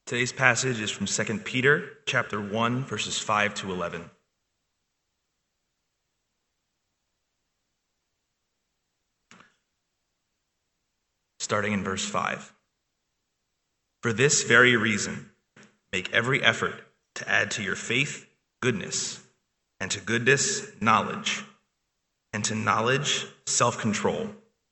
Today's passage is from 2 Peter chapter 1, verses 5 to 11. Starting in verse 5. For this very reason, make every effort to add to your faith goodness, and to goodness knowledge, and to knowledge self-control,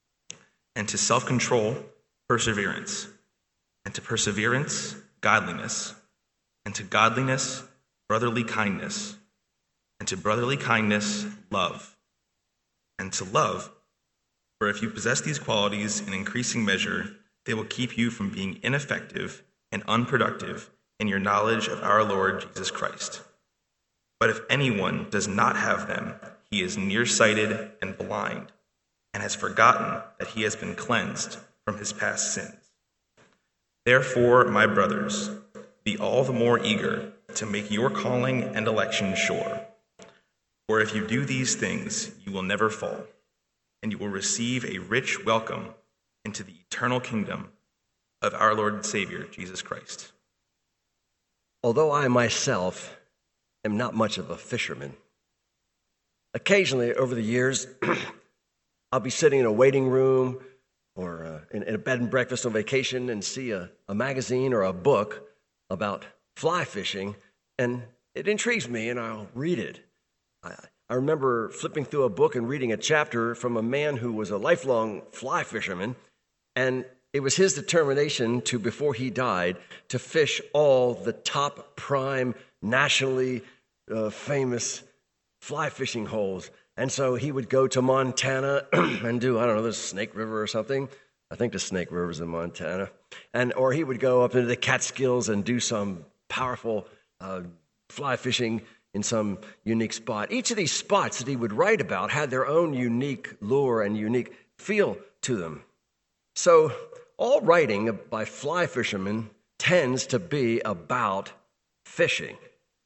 and to self-control perseverance, and to perseverance godliness, and to godliness brotherly kindness, and to brotherly kindness love, and to love. For if you possess these qualities in increasing measure, they will keep you from being ineffective and unproductive in your knowledge of our Lord Jesus Christ. But if anyone does not have them, he is nearsighted and blind, and has forgotten that he has been cleansed from his past sins. Therefore, my brothers, be all the more eager to make your calling and election sure. For if you do these things, you will never fall, and you will receive a rich welcome into the eternal kingdom of our Lord and Savior, Jesus Christ. Although I myself am not much of a fisherman, occasionally over the years, I'll be sitting in a waiting room or in a bed and breakfast on vacation and see a magazine or a book about fly fishing, and it intrigues me, and I'll read it. I remember flipping through a book and reading a chapter from a man who was a lifelong fly fisherman, and it was his determination to, before he died, to fish all the top prime, nationally famous fly fishing holes. And so he would go to Montana and do, the Snake River or something. I think the Snake River's in Montana. Or he would go up into the Catskills and do some powerful fly fishing in some unique spot. Each of these spots that he would write about had their own unique lure and unique feel to them. So all writing by fly fishermen tends to be about fishing.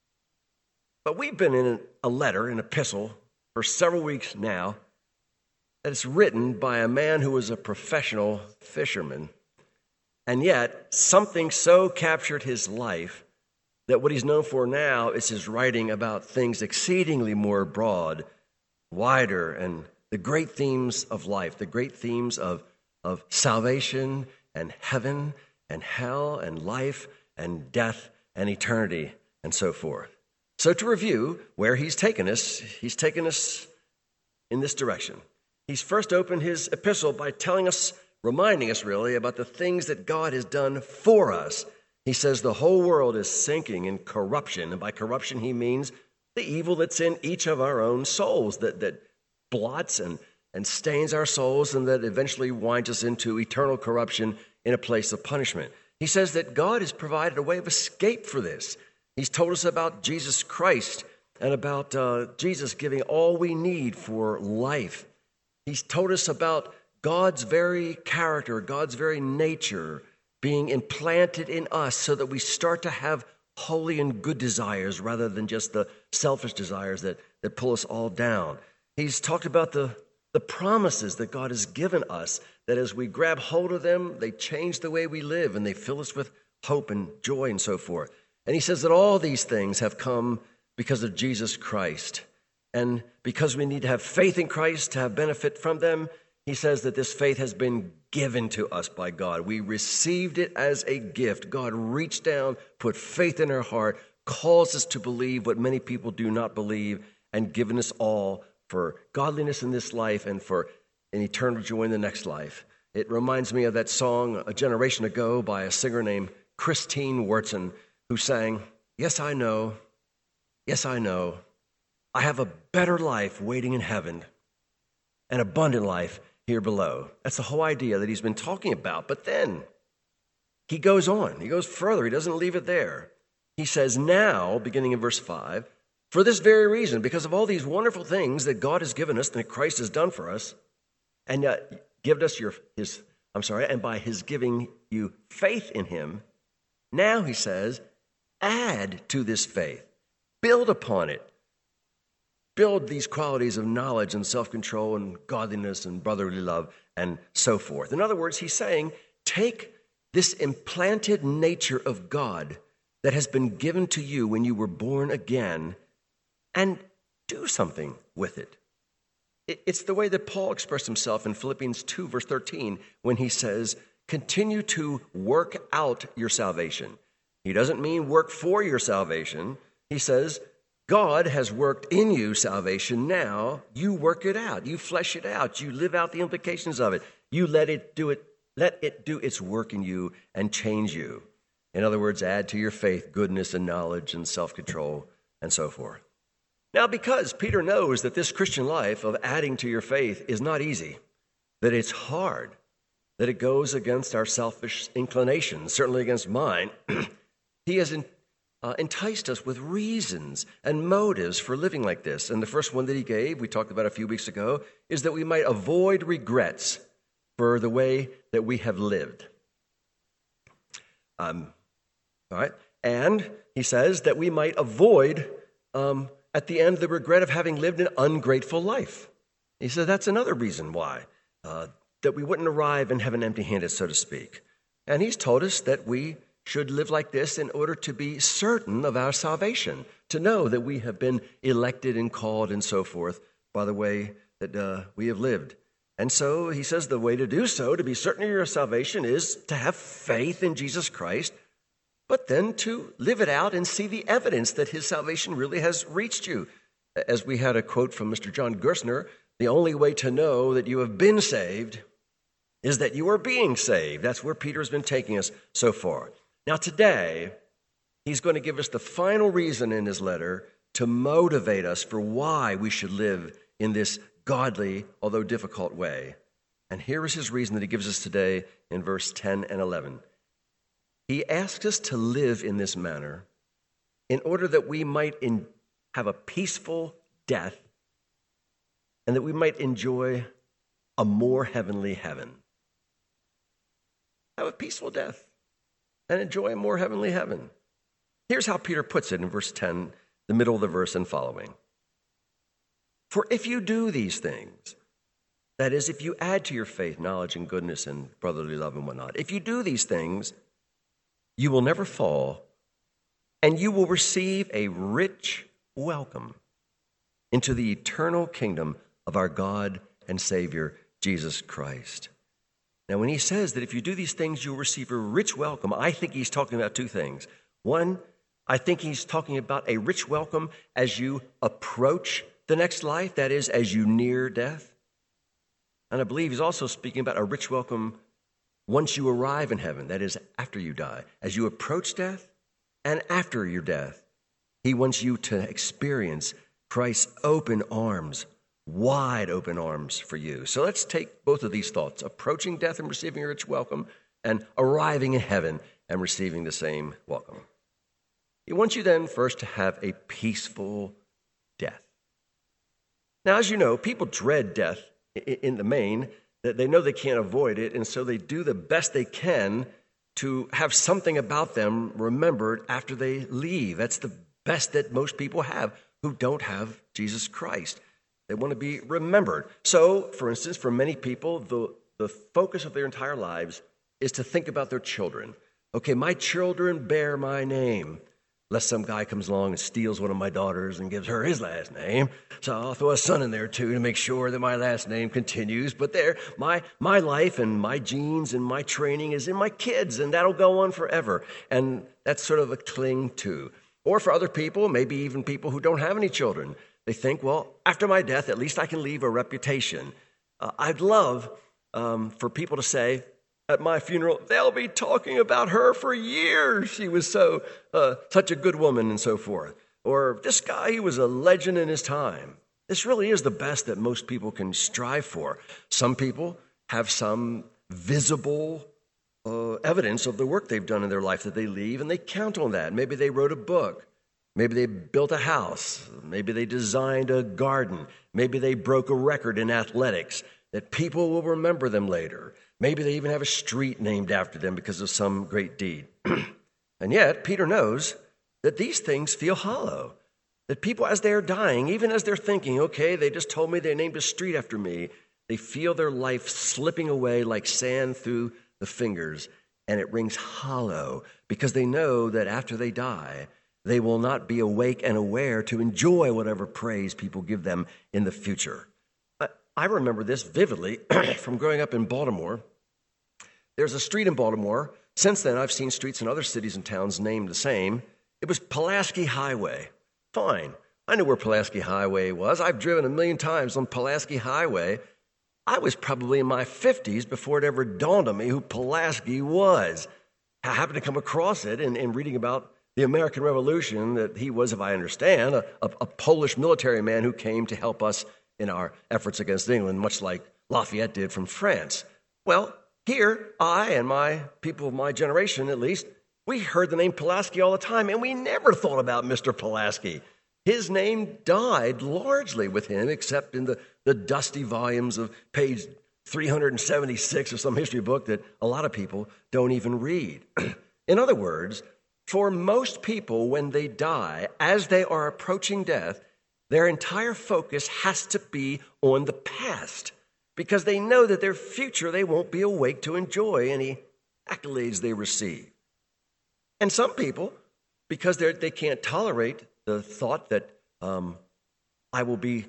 But we've been in a letter, an epistle, for several weeks now that is written by a man who was a professional fisherman. And yet, something so captured his life that what he's known for now is his writing about things exceedingly more broad, wider, and the great themes of life, the great themes of salvation and heaven and hell and life and death and eternity and so forth. So to review where he's taken us in this direction. He's first opened his epistle by reminding us really about the things that God has done for us. He says the whole world is sinking in corruption, and by corruption he means the evil that's in each of our own souls that blots and stains our souls and that eventually winds us into eternal corruption in a place of punishment. He says that God has provided a way of escape for this. He's told us about Jesus Christ and about Jesus giving all we need for life. He's told us about God's very character, God's very nature being implanted in us so that we start to have holy and good desires rather than just the selfish desires that pull us all down. He's talked about the promises that God has given us, that as we grab hold of them, they change the way we live and they fill us with hope and joy and so forth. And he says that all these things have come because of Jesus Christ. And because we need to have faith in Christ to have benefit from them, he says that this faith has been given to us by God. We received it as a gift. God reached down, put faith in our heart, calls us to believe what many people do not believe, and given us all for godliness in this life and for an eternal joy in the next life. It reminds me of that song a generation ago by a singer named Christine Wurtzen, who sang, yes, I know, I have a better life waiting in heaven, an abundant life here below. That's the whole idea that he's been talking about. But then he goes on, he goes further, he doesn't leave it there. He says, now, beginning in verse 5, for this very reason, because of all these wonderful things that God has given us and that Christ has done for us, and given us and by his giving you faith in him, now he says, add to this faith, build upon it, build these qualities of knowledge and self-control and godliness and brotherly love and so forth. In other words, he's saying, take this implanted nature of God that has been given to you when you were born again, and do something with it. It's the way that Paul expressed himself in Philippians 2, verse 13, when he says, continue to work out your salvation. He doesn't mean work for your salvation. He says, God has worked in you salvation. Now you work it out. You flesh it out. You live out the implications of it. You let it do its work in you and change you. In other words, add to your faith goodness and knowledge and self-control and so forth. Now, because Peter knows that this Christian life of adding to your faith is not easy, that it's hard, that it goes against our selfish inclinations, certainly against mine, he has enticed us with reasons and motives for living like this. And the first one that he gave, we talked about a few weeks ago, is that we might avoid regrets for the way that we have lived. All right? And he says that we might avoid, at the end, the regret of having lived an ungrateful life. He said that's another reason why, that we wouldn't arrive in heaven empty-handed, so to speak. And he's told us that we should live like this in order to be certain of our salvation, to know that we have been elected and called and so forth by the way that we have lived. And so he says the way to do so, to be certain of your salvation, is to have faith in Jesus Christ, but then to live it out and see the evidence that his salvation really has reached you. As we had a quote from Mr. John Gerstner, the only way to know that you have been saved is that you are being saved. That's where Peter's been taking us so far. Now today, he's going to give us the final reason in his letter to motivate us for why we should live in this godly, although difficult way. And here is his reason that he gives us today in verse 10 and 11. He asks us to live in this manner in order that we might have a peaceful death and that we might enjoy a more heavenly heaven. Have a peaceful death and enjoy a more heavenly heaven. Here's how Peter puts it in verse 10, the middle of the verse and following. For if you do these things, that is, if you add to your faith knowledge and goodness and brotherly love and whatnot, if you do these things, you will never fall, and you will receive a rich welcome into the eternal kingdom of our God and Savior, Jesus Christ. Now, when he says that if you do these things, you'll receive a rich welcome, I think he's talking about two things. One, I think he's talking about a rich welcome as you approach the next life, that is, as you near death. And I believe he's also speaking about a rich welcome once you arrive in heaven, that is, after you die. As you approach death and after your death, he wants you to experience Christ's open arms, wide open arms for you. So let's take both of these thoughts, approaching death and receiving a rich welcome, and arriving in heaven and receiving the same welcome. He wants you then first to have a peaceful death. Now, as you know, people dread death in the main, that they know they can't avoid it, and so they do the best they can to have something about them remembered after they leave. That's the best that most people have who don't have Jesus Christ. They want to be remembered. So, for instance, for many people, the focus of their entire lives is to think about their children. Okay, my children bear my name. Lest some guy comes along and steals one of my daughters and gives her his last name. So I'll throw a son in there too to make sure that my last name continues. But there, my life and my genes and my training is in my kids, and that'll go on forever. And that's sort of a cling to. Or for other people, maybe even people who don't have any children, they think, well, after my death, at least I can leave a reputation. I'd love for people to say, at my funeral, they'll be talking about her for years. She was such a good woman and so forth. Or this guy, he was a legend in his time. This really is the best that most people can strive for. Some people have some visible evidence of the work they've done in their life that they leave, and they count on that. Maybe they wrote a book. Maybe they built a house. Maybe they designed a garden. Maybe they broke a record in athletics that people will remember them later. Maybe they even have a street named after them because of some great deed. And yet, Peter knows that these things feel hollow. That people, as they're dying, even as they're thinking, okay, they just told me they named a street after me, they feel their life slipping away like sand through the fingers. and it rings hollow because they know that after they die, they will not be awake and aware to enjoy whatever praise people give them in the future. I remember this vividly from growing up in Baltimore. There's a street in Baltimore. Since then, I've seen streets in other cities and towns named the same. It was Pulaski Highway. Fine. I knew where Pulaski Highway was. I've driven 1,000,000 times on Pulaski Highway. I was probably in my 50s before it ever dawned on me who Pulaski was. I happened to come across it in reading about the American Revolution, that he was, if I understand, a Polish military man who came to help us in our efforts against England, much like Lafayette did from France. Well, here, I and my people of my generation, at least, we heard the name Pulaski all the time, and we never thought about Mr. Pulaski. His name died largely with him, except in the dusty volumes of page 376 of some history book that a lot of people don't even read. In other words, for most people, when they die, as they are approaching death, their entire focus has to be on the past because they know that their future they won't be awake to enjoy any accolades they receive. And some people, because they can't tolerate the thought that I will be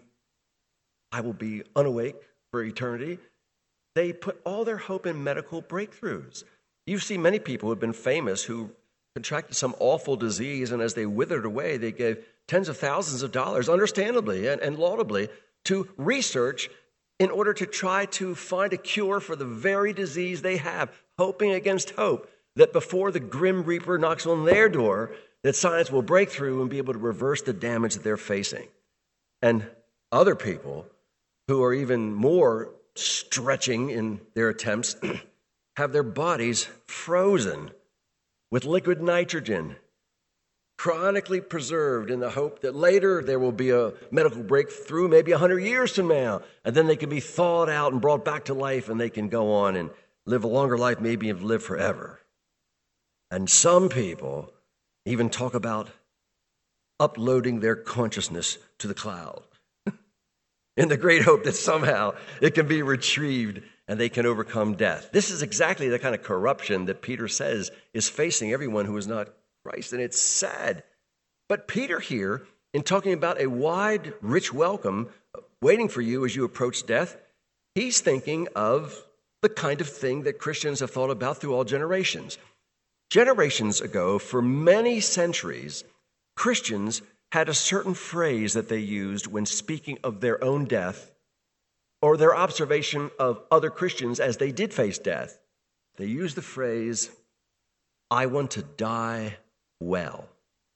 unawake for eternity, they put all their hope in medical breakthroughs. You see many people who have been famous who contracted some awful disease, and as they withered away, they gave tens of thousands of dollars, understandably and laudably, to research in order to try to find a cure for the very disease they have, hoping against hope that before the grim reaper knocks on their door, that science will break through and be able to reverse the damage that they're facing. And other people who are even more stretching in their attempts have their bodies frozen with liquid nitrogen, chronically preserved in the hope that later there will be a medical breakthrough, maybe 100 years from now, and then they can be thawed out and brought back to life, and they can go on and live a longer life, maybe live forever. And some people even talk about uploading their consciousness to the cloud in the great hope that somehow it can be retrieved and they can overcome death. This is exactly the kind of corruption that Peter says is facing everyone who is not Christ, and it's sad. But Peter here, in talking about a wide, rich welcome waiting for you as you approach death, he's thinking of the kind of thing that Christians have thought about through all generations. Generations ago, for many centuries, Christians had a certain phrase that they used when speaking of their own death or their observation of other Christians as they did face death. They used the phrase, "I want to die well."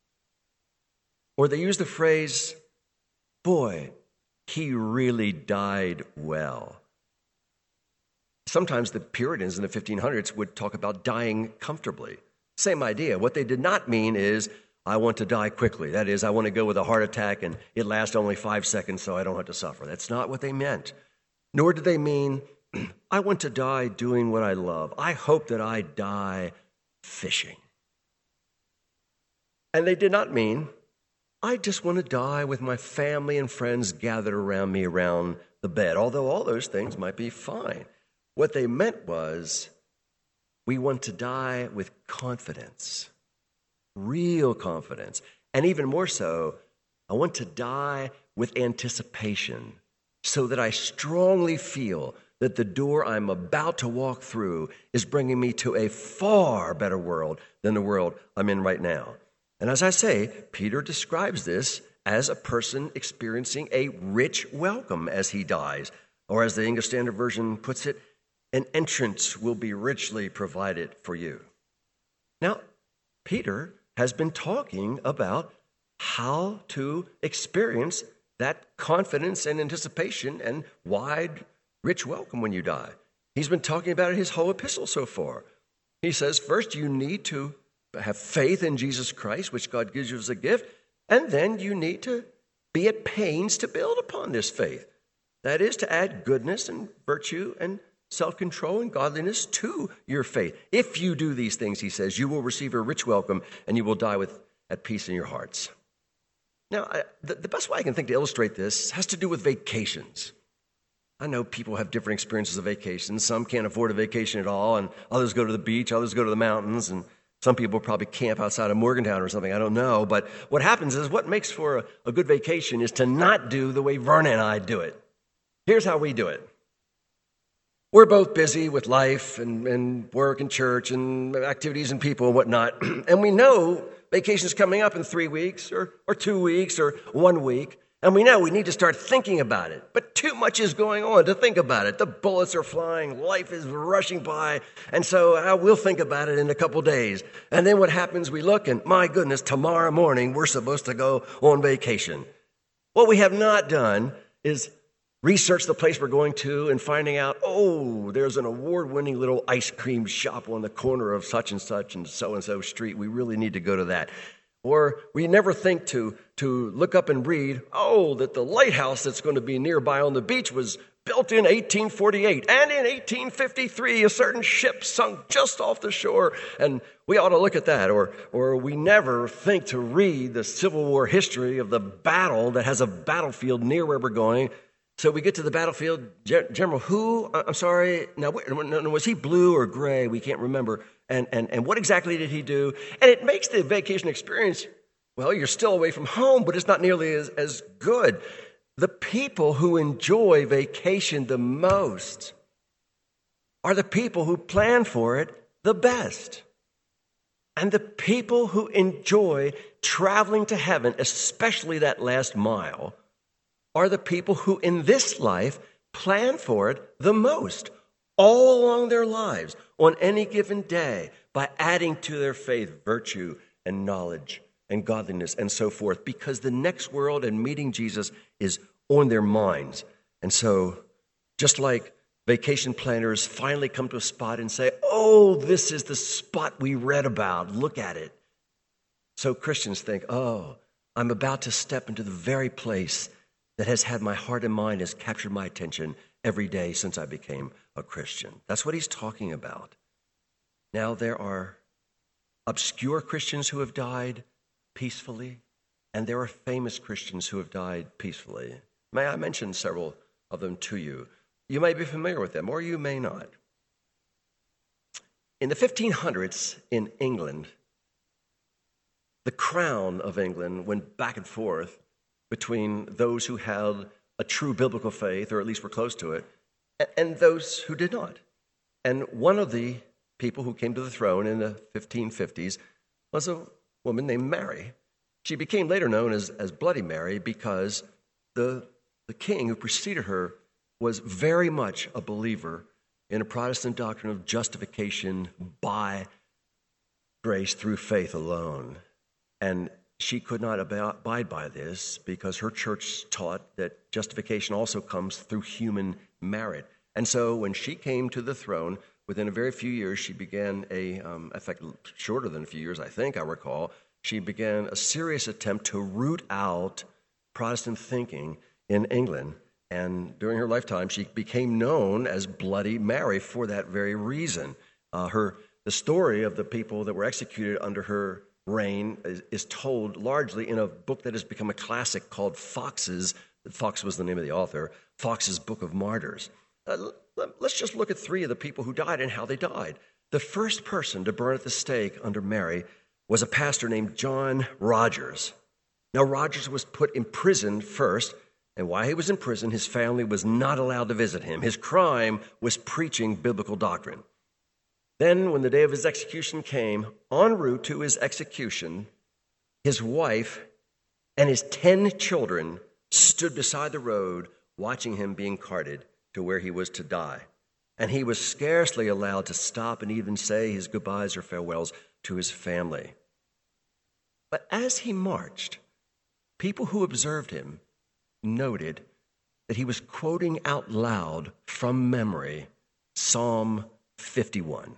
Or they used the phrase, "Boy, he really died well." Sometimes the Puritans in the 1500s would talk about dying comfortably. Same idea. What they did not mean is, "I want to die quickly." That is, I want to go with a heart attack and it lasts only 5 seconds so I don't have to suffer. That's not what they meant. Nor did they mean, "I want to die doing what I love. I hope that I die fishing." And they did not mean, "I just want to die with my family and friends gathered around me around the bed," although all those things might be fine. What they meant was, we want to die with confidence, real confidence. And even more so, I want to die with anticipation so that I strongly feel that the door I'm about to walk through is bringing me to a far better world than the world I'm in right now. And as I say, Peter describes this as a person experiencing a rich welcome as he dies, or as the English Standard Version puts it, an entrance will be richly provided for you. Now, Peter has been talking about how to experience that confidence and anticipation and wide, rich welcome when you die. He's been talking about it his whole epistle so far. He says, first, you need to have faith in Jesus Christ, which God gives you as a gift, and then you need to be at pains to build upon this faith. That is, to add goodness and virtue and self-control and godliness to your faith. If you do these things, he says, you will receive a rich welcome and you will die at peace in your hearts. Now, the best way I can think to illustrate this has to do with vacations. I know people have different experiences of vacation. Some can't afford a vacation at all, and others go to the beach, others go to the mountains, and some people probably camp outside of Morgantown or something. I don't know. But what happens is what makes for a good vacation is to not do the way Verna and I do it. Here's how we do it. We're both busy with life and work and church and activities and people and whatnot. And we know vacation's coming up in 3 weeks or 2 weeks or 1 week. And we know we need to start thinking about it. But too much is going on to think about it. The bullets are flying. Life is rushing by. And so we'll think about it in a couple days. And then what happens, we look and, my goodness, tomorrow morning we're supposed to go on vacation. What we have not done is research the place we're going to and finding out, oh, there's an award-winning little ice cream shop on the corner of such and so street. We really need to go to that. Or we never think to look up and read, oh, that the lighthouse that's going to be nearby on the beach was built in 1848. And in 1853, a certain ship sunk just off the shore. And we ought to look at that. Or we never think to read the Civil War history of the battle that has a battlefield near where we're going. So we get to the battlefield. General who? I'm sorry. Now, was he blue or gray? We can't remember. And what exactly did he do? And it makes the vacation experience, well, you're still away from home, but it's not nearly as good. The people who enjoy vacation the most are the people who plan for it the best. And the people who enjoy traveling to heaven, especially that last mile, are the people who in this life plan for it the most, all along their lives, on any given day, by adding to their faith virtue and knowledge and godliness and so forth, because the next world and meeting Jesus is on their minds. And so, just like vacation planners finally come to a spot and say, oh, this is the spot we read about, look at it. So Christians think, oh, I'm about to step into the very place that has had my heart and mind, has captured my attention every day since I became a Christian. That's what he's talking about. Now, there are obscure Christians who have died peacefully, and there are famous Christians who have died peacefully. May I mention several of them to you? You may be familiar with them, or you may not. In the 1500s in England, the crown of England went back and forth between those who held a true biblical faith, or at least were close to it, and those who did not. And one of the people who came to the throne in the 1550s was a woman named Mary. She became later known as Bloody Mary because the king who preceded her was very much a believer in a Protestant doctrine of justification by grace through faith alone. And she could not abide by this because her church taught that justification also comes through human merit. And so when she came to the throne, within a very few years, she began in fact, shorter than a few years, I think I recall, she began a serious attempt to root out Protestant thinking in England. And during her lifetime, she became known as Bloody Mary for that very reason. The story of the people that were executed under her reign is told largely in a book that has become a classic called Fox's. Fox was the name of the author. Fox's Book of Martyrs. Let's just look at three of the people who died and how they died. The first person to burn at the stake under Mary was a pastor named John Rogers. Now, Rogers was put in prison first, and while he was in prison, his family was not allowed to visit him. His crime was preaching biblical doctrine. Then, when the day of his execution came, en route to his execution, his wife and his 10 children stood beside the road watching him being carted to where he was to die. And he was scarcely allowed to stop and even say his goodbyes or farewells to his family. But as he marched, people who observed him noted that he was quoting out loud from memory Psalm 51.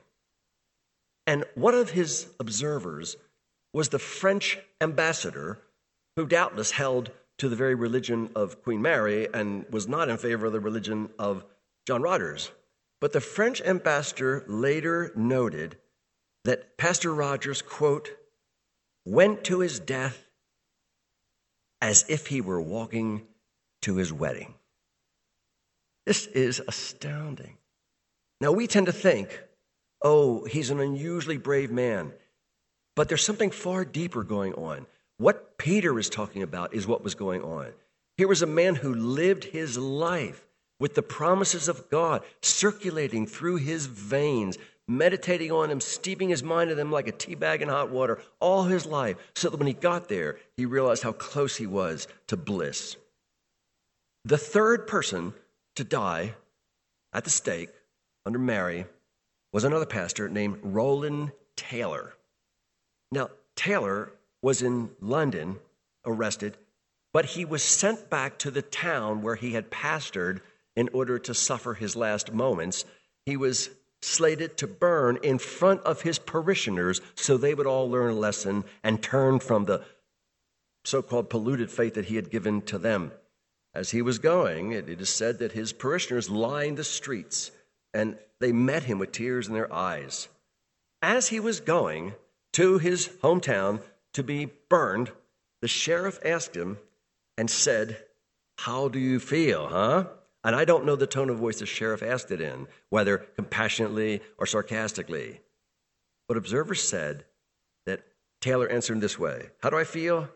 And one of his observers was the French ambassador, who doubtless held to the very religion of Queen Mary and was not in favor of the religion of John Rogers. But the French ambassador later noted that Pastor Rogers, quote, went to his death as if he were walking to his wedding. This is astounding. Now, we tend to think, oh, he's an unusually brave man. But there's something far deeper going on. What Peter is talking about is what was going on. Here was a man who lived his life with the promises of God circulating through his veins, meditating on them, steeping his mind in them like a tea bag in hot water all his life, so that when he got there, he realized how close he was to bliss. The third person to die at the stake under Mary was another pastor named Roland Taylor. Now, Taylor was in London, arrested, but he was sent back to the town where he had pastored in order to suffer his last moments. He was slated to burn in front of his parishioners so they would all learn a lesson and turn from the so-called polluted faith that he had given to them. As he was going, it is said that his parishioners lined the streets and they met him with tears in their eyes. As he was going to his hometown to be burned, the sheriff asked him and said, "How do you feel, huh?" And I don't know the tone of voice the sheriff asked it in, whether compassionately or sarcastically. But observers said that Taylor answered in this way: "How do I feel?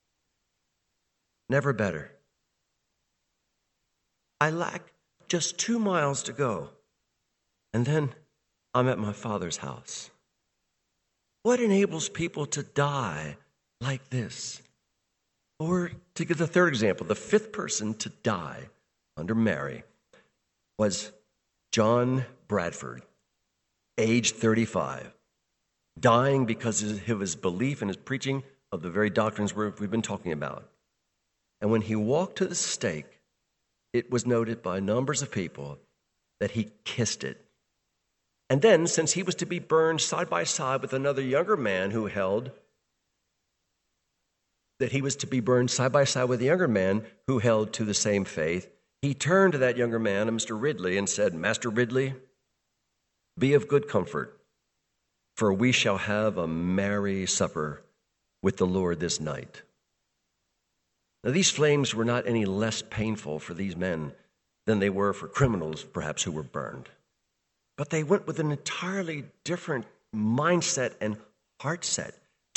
Never better. I lack just 2 miles to go, and then I'm at my Father's house." What enables people to die like this? Or to give the third example, the fifth person to die under Mary was John Bradford, aged 35, dying because of his belief and his preaching of the very doctrines we've been talking about. And when he walked to the stake, it was noted by numbers of people that he kissed it. And then, since he was to be burned side by side with another younger man who held to the same faith, he turned to that younger man, Mr. Ridley, and said, "Master Ridley, be of good comfort, for we shall have a merry supper with the Lord this night." Now, these flames were not any less painful for these men than they were for criminals, perhaps, who were burned. But they went with an entirely different mindset and heart set.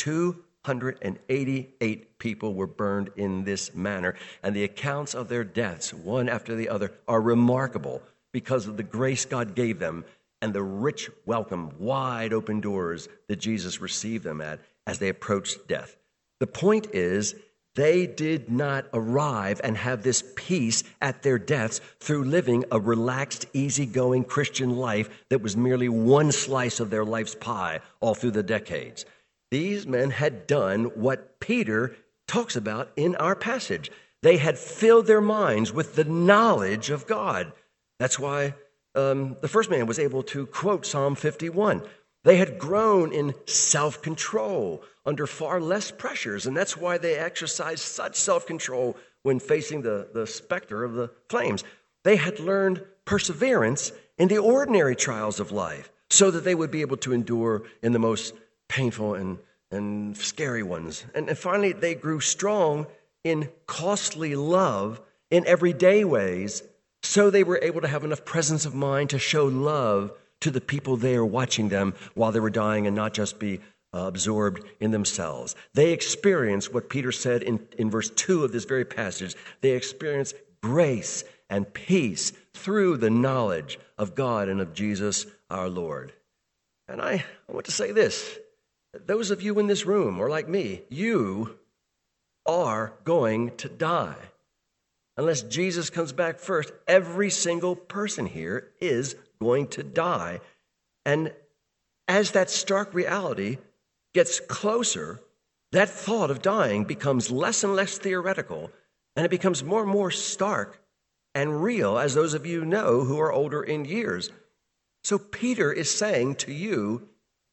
288 people were burned in this manner, and the accounts of their deaths, one after the other, are remarkable because of the grace God gave them and the rich welcome, wide open doors that Jesus received them at as they approached death. The point is, they did not arrive and have this peace at their deaths through living a relaxed, easygoing Christian life that was merely one slice of their life's pie all through the decades. These men had done what Peter talks about in our passage. They had filled their minds with the knowledge of God. That's why the first man was able to quote Psalm 51. They had grown in self-control under far less pressures, and that's why they exercised such self-control when facing the specter of the flames. They had learned perseverance in the ordinary trials of life so that they would be able to endure in the most painful and scary ones. And finally, they grew strong in costly love in everyday ways, so they were able to have enough presence of mind to show love to the people there watching them while they were dying and not just be absorbed in themselves. They experienced what Peter said in verse 2 of this very passage. They experienced grace and peace through the knowledge of God and of Jesus our Lord. And I want to say this. Those of you in this room, or like me, you are going to die. Unless Jesus comes back first, every single person here is going to die. And as that stark reality gets closer, that thought of dying becomes less and less theoretical, and it becomes more and more stark and real, as those of you know who are older in years. So Peter is saying to you,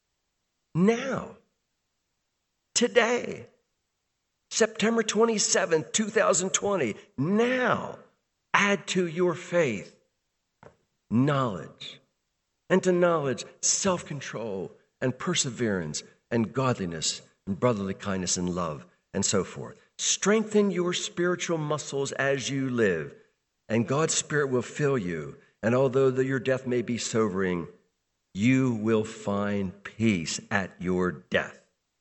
now, today, September 27, 2020, now, add to your faith knowledge, and to knowledge, self-control and perseverance and godliness and brotherly kindness and love and so forth. Strengthen your spiritual muscles as you live, and God's Spirit will fill you. And although your death may be sobering, you will find peace at your death.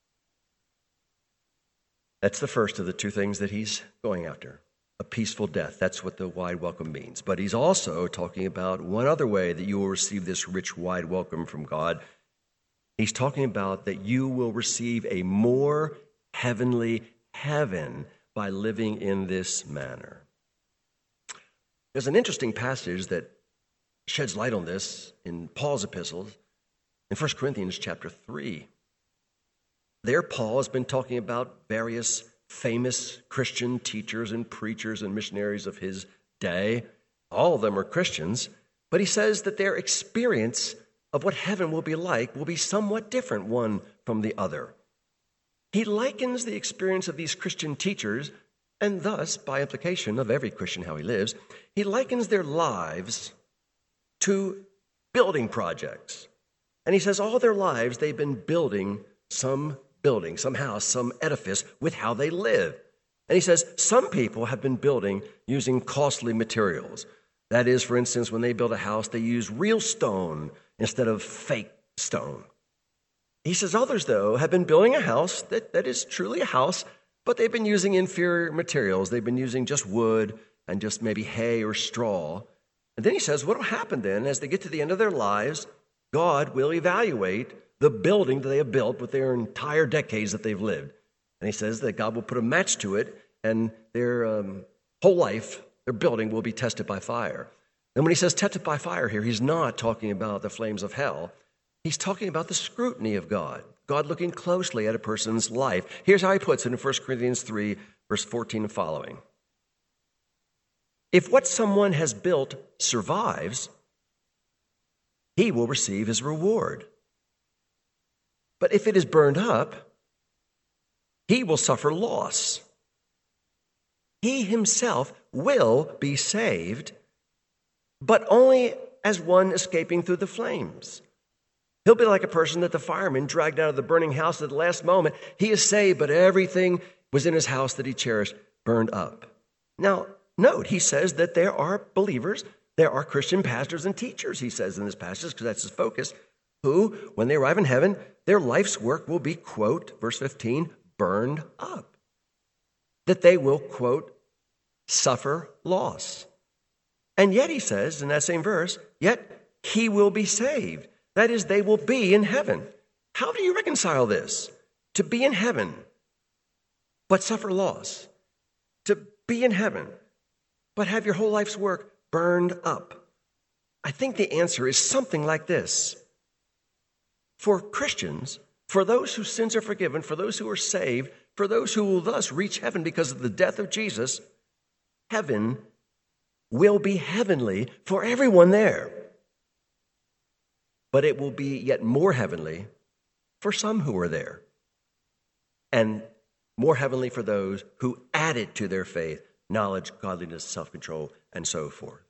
That's the first of the two things that he's going after, a peaceful death. That's what the wide welcome means. But he's also talking about one other way that you will receive this rich, wide welcome from God. He's talking about that you will receive a more heavenly heaven by living in this manner. There's an interesting passage that sheds light on this in Paul's epistles in 1 Corinthians chapter 3. There, Paul has been talking about various famous Christian teachers and preachers and missionaries of his day. All of them are Christians, but he says that their experience of what heaven will be like will be somewhat different one from the other. He likens the experience of these Christian teachers, and thus, by implication of every Christian how he lives, he likens their lives to building projects. And he says all their lives they've been building, some house, some edifice with how they live. And he says some people have been building using costly materials. That is, for instance, when they build a house, they use real stone instead of fake stone. He says others, though, have been building a house that is truly a house, but they've been using inferior materials. They've been using just wood and just maybe hay or straw. And then he says what will happen then as they get to the end of their lives, God will evaluate the building that they have built with their entire decades that they've lived. And he says that God will put a match to it, and their whole life, their building, will be tested by fire. And when he says tested by fire here, he's not talking about the flames of hell. He's talking about the scrutiny of God, God looking closely at a person's life. Here's how he puts it in 1 Corinthians 3, verse 14 and following. If what someone has built survives, he will receive his reward. But if it is burned up, he will suffer loss. He himself will be saved, but only as one escaping through the flames. He'll be like a person that the fireman dragged out of the burning house at the last moment. He is saved, but everything was in his house that he cherished burned up. Now, note, he says that there are believers, there are Christian pastors and teachers, he says in this passage, because that's his focus, who, when they arrive in heaven, their life's work will be, quote, verse 15, burned up. That they will, quote, suffer loss. And yet, he says in that same verse, yet he will be saved. That is, they will be in heaven. How do you reconcile this? To be in heaven, but suffer loss. To be in heaven, but have your whole life's work burned up. I think the answer is something like this. For Christians, for those whose sins are forgiven, for those who are saved, for those who will thus reach heaven because of the death of Jesus, heaven will be heavenly for everyone there. But it will be yet more heavenly for some who are there, and more heavenly for those who added to their faith knowledge, godliness, self-control, and so forth.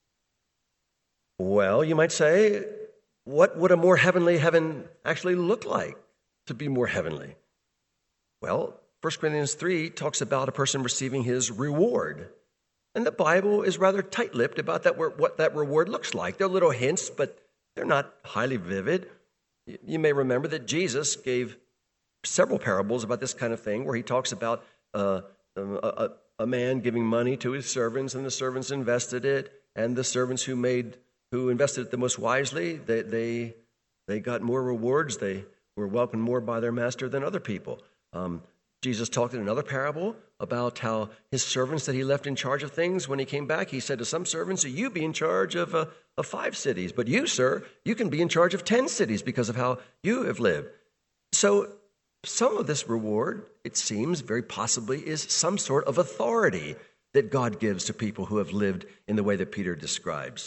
Well, you might say, what would a more heavenly heaven actually look like to be more heavenly? Well, 1 Corinthians 3 talks about a person receiving his reward. And the Bible is rather tight-lipped about what that reward looks like. There are little hints, but they're not highly vivid. You may remember that Jesus gave several parables about this kind of thing, where he talks about a man giving money to his servants, and the servants invested it, and the servants who invested it the most wisely, they got more rewards. They were welcomed more by their master than other people. Jesus talked in another parable about how his servants that he left in charge of things, when he came back, he said to some servants, you be in charge of 5 cities, but you, sir, you can be in charge of 10 cities because of how you have lived. So some of this reward, it seems, very possibly is some sort of authority that God gives to people who have lived in the way that Peter describes.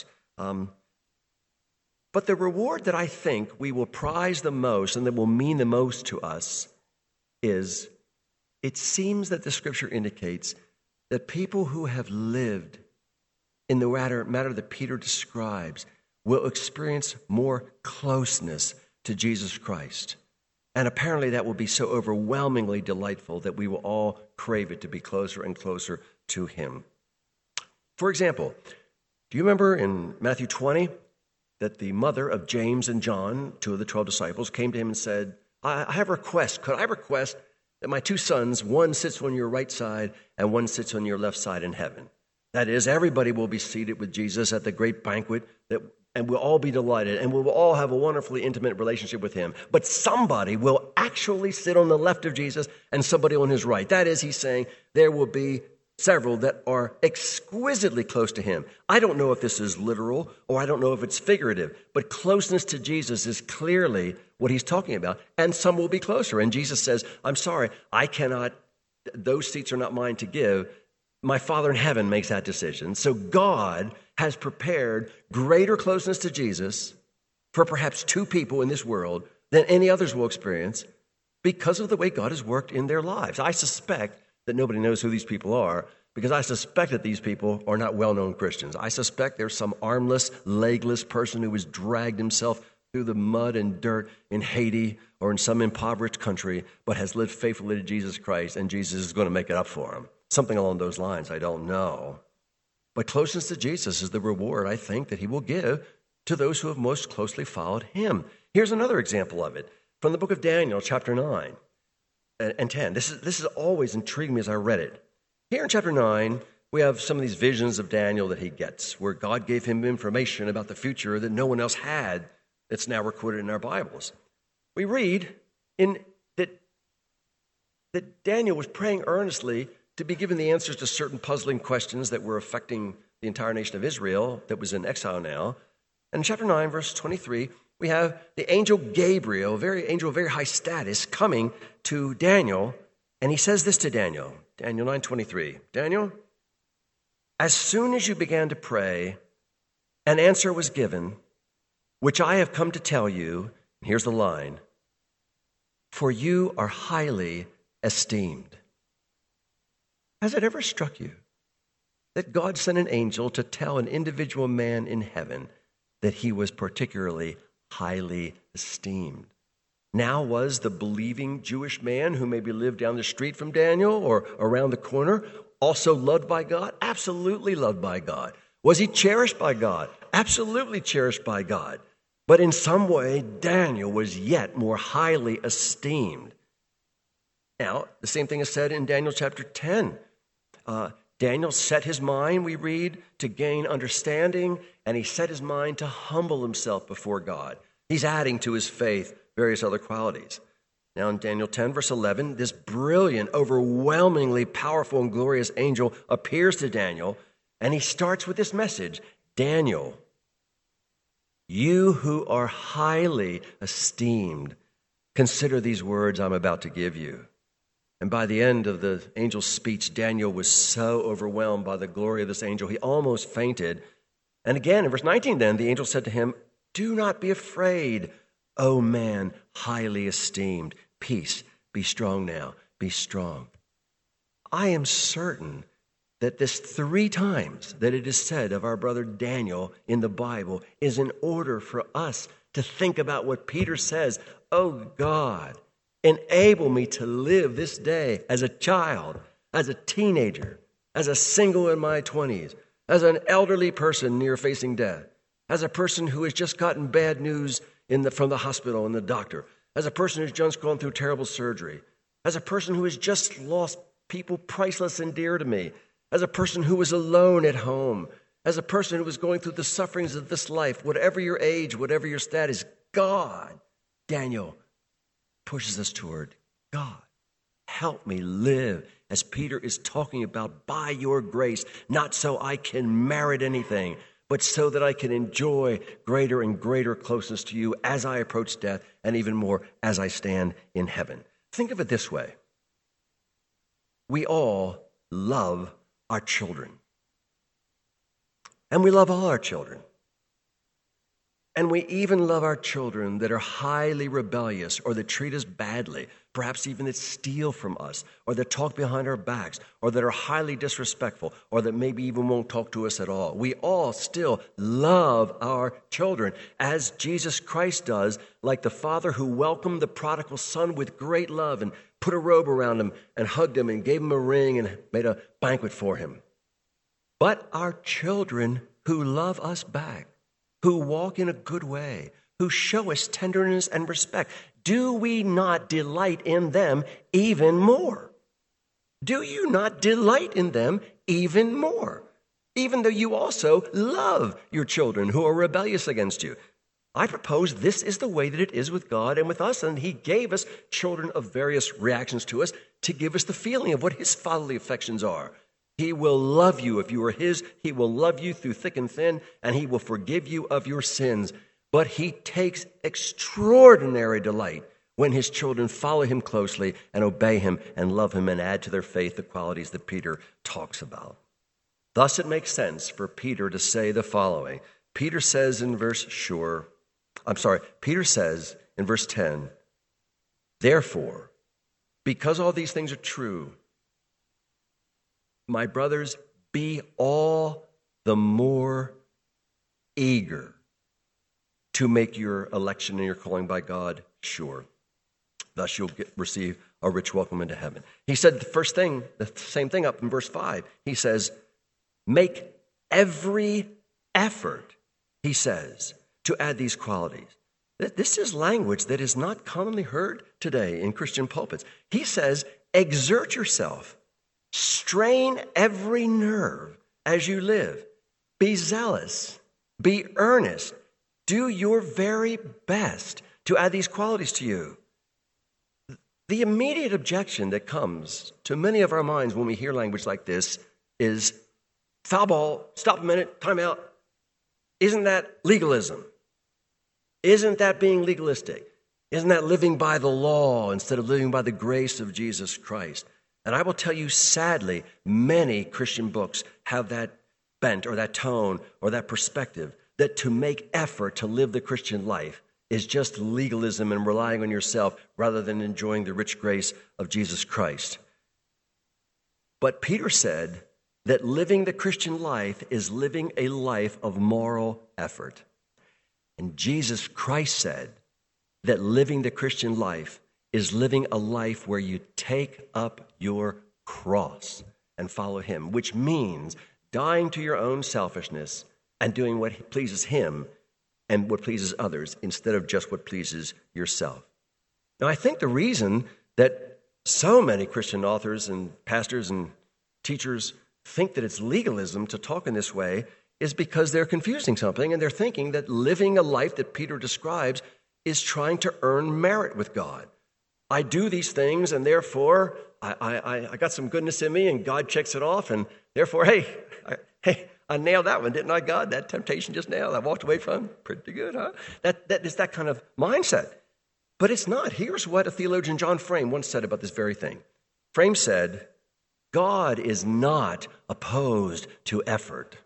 But the reward that I think we will prize the most and that will mean the most to us is, it seems that the Scripture indicates that people who have lived in the matter that Peter describes will experience more closeness to Jesus Christ. And apparently that will be so overwhelmingly delightful that we will all crave it to be closer and closer to him. For example, do you remember in Matthew 20 that the mother of James and John, two of the 12 disciples, came to him and said, I have a request. Could I request that my two sons, one sits on your right side and one sits on your left side in heaven? That is, everybody will be seated with Jesus at the great banquet, and we'll all be delighted, and we'll all have a wonderfully intimate relationship with him. But somebody will actually sit on the left of Jesus and somebody on his right. That is, he's saying there will be several that are exquisitely close to him. I don't know if this is literal or I don't know if it's figurative, but closeness to Jesus is clearly what he's talking about, and some will be closer. And Jesus says, I'm sorry, I cannot, those seats are not mine to give. My Father in heaven makes that decision. So God has prepared greater closeness to Jesus for perhaps two people in this world than any others will experience because of the way God has worked in their lives. I suspect that nobody knows who these people are because I suspect that these people are not well-known Christians. I suspect there's some armless, legless person who has dragged himself through the mud and dirt in Haiti or in some impoverished country, but has lived faithfully to Jesus Christ, and Jesus is going to make it up for him. Something along those lines, I don't know. But closeness to Jesus is the reward, I think, that he will give to those who have most closely followed him. Here's another example of it from the book of Daniel, chapter 9 and 10. This has always intrigued me as I read it. Here in chapter 9, we have some of these visions of Daniel that he gets, where God gave him information about the future that no one else had that's now recorded in our Bibles. We read that Daniel was praying earnestly to be given the answers to certain puzzling questions that were affecting the entire nation of Israel that was in exile now. And in chapter 9, verse 23, we have the angel Gabriel, a very high status, coming to Daniel, and he says this to Daniel, Daniel 9:23, Daniel, as soon as you began to pray, an answer was given, which I have come to tell you, and here's the line, for you are highly esteemed. Has it ever struck you that God sent an angel to tell an individual man in heaven that he was particularly highly esteemed? Now was the believing Jewish man who maybe lived down the street from Daniel or around the corner also loved by God? Absolutely loved by God. Was he cherished by God? Absolutely cherished by God. But in some way, Daniel was yet more highly esteemed. Now, the same thing is said in Daniel chapter 10. Daniel set his mind, we read, to gain understanding, and he set his mind to humble himself before God. He's adding to his faith various other qualities. Now in Daniel 10, verse 11, this brilliant, overwhelmingly powerful and glorious angel appears to Daniel, and he starts with this message, Daniel, you who are highly esteemed, consider these words I'm about to give you. And by the end of the angel's speech, Daniel was so overwhelmed by the glory of this angel, he almost fainted. And again, in verse 19 then, the angel said to him, do not be afraid, O man, highly esteemed. Peace, be strong now, be strong. I am certain that this 3 times that it is said of our brother Daniel in the Bible is in order for us to think about what Peter says, oh God, enable me to live this day as a child, as a teenager, as a single in my 20s, as an elderly person near facing death, as a person who has just gotten bad news from the hospital and the doctor, as a person who's just gone through terrible surgery, as a person who has just lost people priceless and dear to me, as a person who was alone at home, as a person who was going through the sufferings of this life, whatever your age, whatever your status, God, Daniel, pushes us toward God. Help me live, as Peter is talking about, by your grace, not so I can merit anything, but so that I can enjoy greater and greater closeness to you as I approach death, and even more as I stand in heaven. Think of it this way. We all love our children. And we love all our children. And we even love our children that are highly rebellious or that treat us badly, perhaps even that steal from us or that talk behind our backs or that are highly disrespectful or that maybe even won't talk to us at all. We all still love our children as Jesus Christ does, like the father who welcomed the prodigal son with great love and put a robe around him and hugged him and gave him a ring and made a banquet for him. but our children who love us back, who walk in a good way, who show us tenderness and respect. Do we not delight in them even more? Do you not delight in them even more? Even though you also love your children who are rebellious against you. I propose this is the way that it is with God and with us, and he gave us children of various reactions to us to give us the feeling of what his fatherly affections are. He will love you if you are his. He will love you through thick and thin, and he will forgive you of your sins. But he takes extraordinary delight when his children follow him closely and obey him and love him and add to their faith the qualities that Peter talks about. Thus, it makes sense for Peter to say the following. Peter says in verse 10, therefore, because all these things are true, my brothers, be all the more eager to make your election and your calling by God sure. Thus you'll receive a rich welcome into heaven. He said the same thing up in verse 5. He says, make every effort, he says, to add these qualities. This is language that is not commonly heard today in Christian pulpits. He says, exert yourself, strain every nerve as you live. Be zealous, be earnest, do your very best to add these qualities to you. The immediate objection that comes to many of our minds when we hear language like this is, foul ball, stop a minute, time out. Isn't that legalism? Isn't that being legalistic? Isn't that living by the law instead of living by the grace of Jesus Christ? And I will tell you, sadly, many Christian books have that bent or that tone or that perspective that to make effort to live the Christian life is just legalism and relying on yourself rather than enjoying the rich grace of Jesus Christ. But Peter said that living the Christian life is living a life of moral effort. And Jesus Christ said that living the Christian life is living a life where you take up your cross and follow him, which means dying to your own selfishness and doing what pleases him and what pleases others instead of just what pleases yourself. Now, I think the reason that so many Christian authors and pastors and teachers think that it's legalism to talk in this way is because they're confusing something, and they're thinking that living a life that Peter describes is trying to earn merit with God. I do these things, and therefore I got some goodness in me, and God checks it off, and therefore, hey, I nailed that one, didn't I, God? That temptation just nailed. I walked away from. Pretty good, huh? That is that kind of mindset. But it's not. Here's what a theologian, John Frame, once said about this very thing. Frame said, God is not opposed to effort.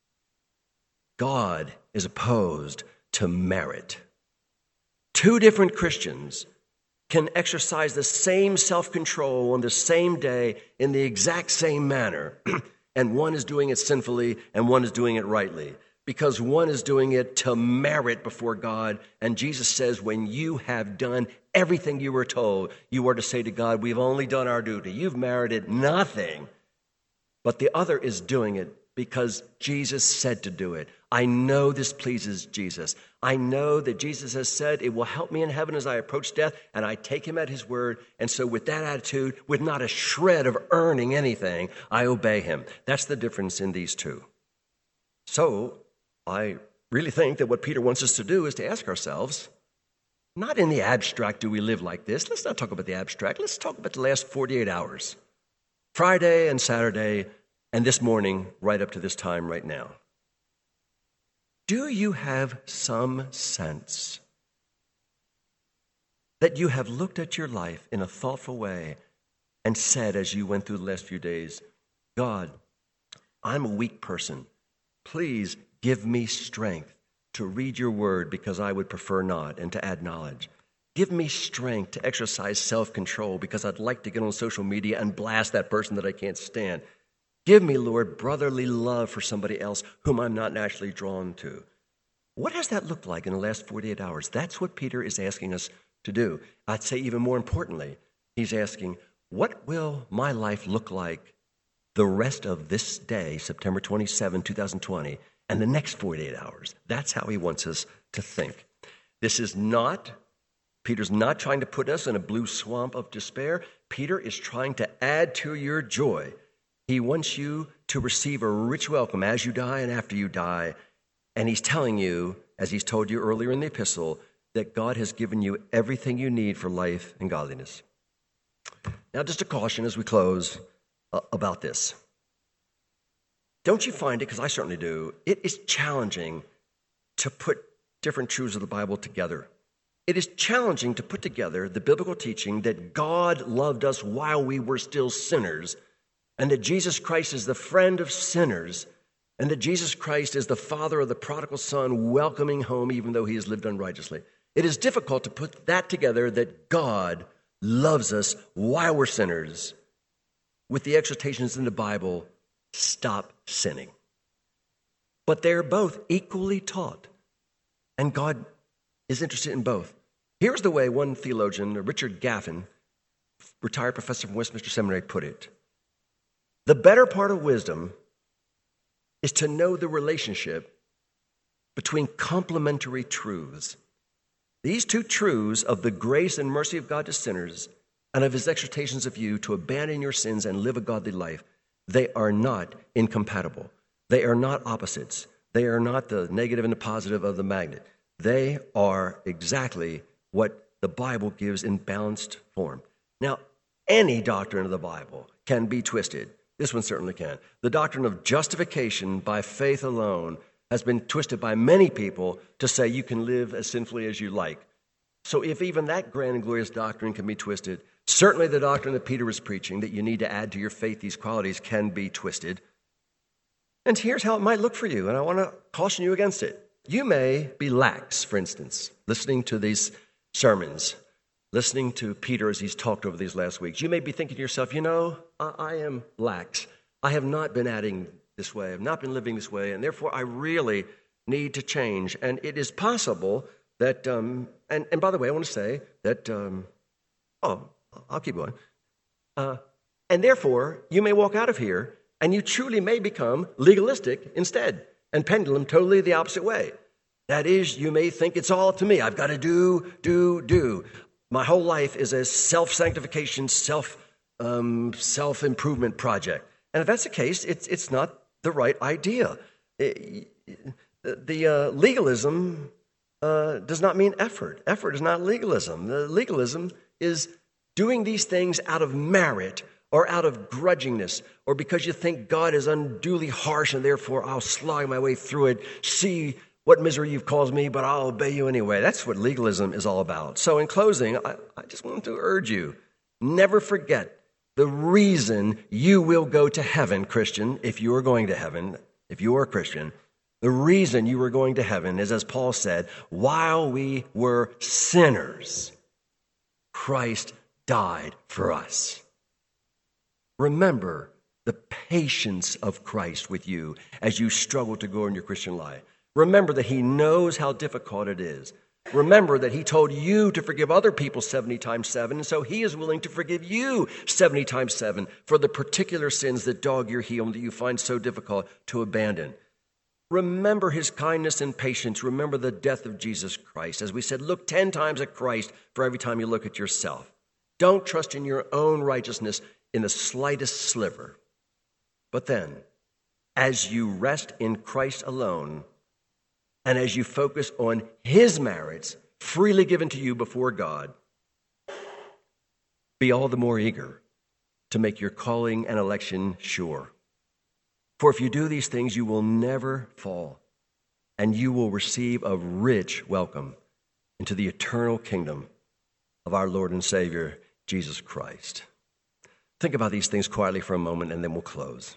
God is opposed to merit. Two different Christians can exercise the same self-control on the same day in the exact same manner, and one is doing it sinfully and one is doing it rightly, because one is doing it to merit before God, and Jesus says when you have done everything you were told, you are to say to God, we've only done our duty. You've merited nothing. But the other is doing it because Jesus said to do it. I know this pleases Jesus. I know that Jesus has said it will help me in heaven as I approach death, and I take him at his word. And so with that attitude, with not a shred of earning anything, I obey him. That's the difference in these two. So I really think that what Peter wants us to do is to ask ourselves, not in the abstract do we live like this. Let's not talk about the abstract. Let's talk about the last 48 hours. Friday and Saturday and this morning right up to this time right now. Do you have some sense that you have looked at your life in a thoughtful way and said as you went through the last few days, God, I'm a weak person. Please give me strength to read your word because I would prefer not, and to add knowledge. Give me strength to exercise self-control because I'd like to get on social media and blast that person that I can't stand. Give me, Lord, brotherly love for somebody else whom I'm not naturally drawn to. What has that looked like in the last 48 hours? That's what Peter is asking us to do. I'd say even more importantly, he's asking, what will my life look like the rest of this day, September 27, 2020, and the next 48 hours. That's how he wants us to think. Peter's not trying to put us in a blue swamp of despair. Peter is trying to add to your joy. He wants you to receive a rich welcome as you die and after you die. And he's telling you, as he's told you earlier in the epistle, that God has given you everything you need for life and godliness. Now, just a caution as we close about this. Don't you find it, because I certainly do, it is challenging to put different truths of the Bible together. It is challenging to put together the biblical teaching that God loved us while we were still sinners, and that Jesus Christ is the friend of sinners, and that Jesus Christ is the father of the prodigal son welcoming home even though he has lived unrighteously. It is difficult to put that together, that God loves us while we're sinners, with the exhortations in the Bible, stop sinning. But they're both equally taught, and God is interested in both. Here's the way one theologian, Richard Gaffin, retired professor from Westminster Seminary, put it. The better part of wisdom is to know the relationship between complementary truths. These two truths of the grace and mercy of God to sinners and of his exhortations of you to abandon your sins and live a godly life, they are not incompatible. They are not opposites. They are not the negative and the positive of the magnet. They are exactly what the Bible gives in balanced form. Now, any doctrine of the Bible can be twisted. This one certainly can. The doctrine of justification by faith alone has been twisted by many people to say you can live as sinfully as you like. So if even that grand and glorious doctrine can be twisted, certainly the doctrine that Peter was preaching, that you need to add to your faith these qualities, can be twisted. And here's how it might look for you, and I want to caution you against it. You may be lax, for instance, listening to these sermons, listening to Peter as he's talked over these last weeks. You may be thinking to yourself, I am lax. I have not been adding this way. I've not been living this way, and therefore I really need to change. And it is possible that, and by the way, I want to say that, I'll keep going. And therefore, you may walk out of here and you truly may become legalistic instead and pendulum totally the opposite way. That is, you may think it's all up to me. I've got to do. My whole life is a self-sanctification, self-improvement project. And if that's the case, it's not the right idea. The legalism does not mean effort. Effort is not legalism. The legalism is doing these things out of merit or out of grudgingness, or because you think God is unduly harsh and therefore I'll slog my way through it, see what misery you've caused me, but I'll obey you anyway. That's what legalism is all about. So in closing, I just want to urge you, never forget the reason you will go to heaven, Christian, if you are going to heaven, if you are a Christian. The reason you are going to heaven is, as Paul said, while we were sinners, Christ died for us. Remember the patience of Christ with you as you struggle to go in your Christian life. Remember that he knows how difficult it is. Remember that he told you to forgive other people 70 times 7, and so he is willing to forgive you 70 times 7 for the particular sins that dog your heel and that you find so difficult to abandon. Remember his kindness and patience. Remember the death of Jesus Christ. As we said, look 10 times at Christ for every time you look at yourself. Don't trust in your own righteousness in the slightest sliver. But then, as you rest in Christ alone, and as you focus on his merits freely given to you before God, be all the more eager to make your calling and election sure. For if you do these things, you will never fall, and you will receive a rich welcome into the eternal kingdom of our Lord and Savior, Jesus Christ. Think about these things quietly for a moment, and then we'll close.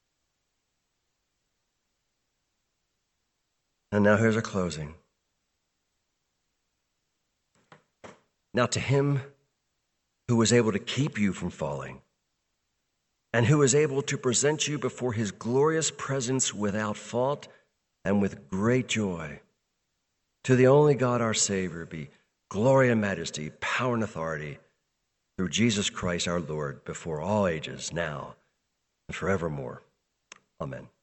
And now here's a closing. Now to him who was able to keep you from falling, and who is able to present you before his glorious presence without fault and with great joy, to the only God our Savior be glory and majesty, power and authority, through Jesus Christ our Lord, before all ages, now and forevermore. Amen.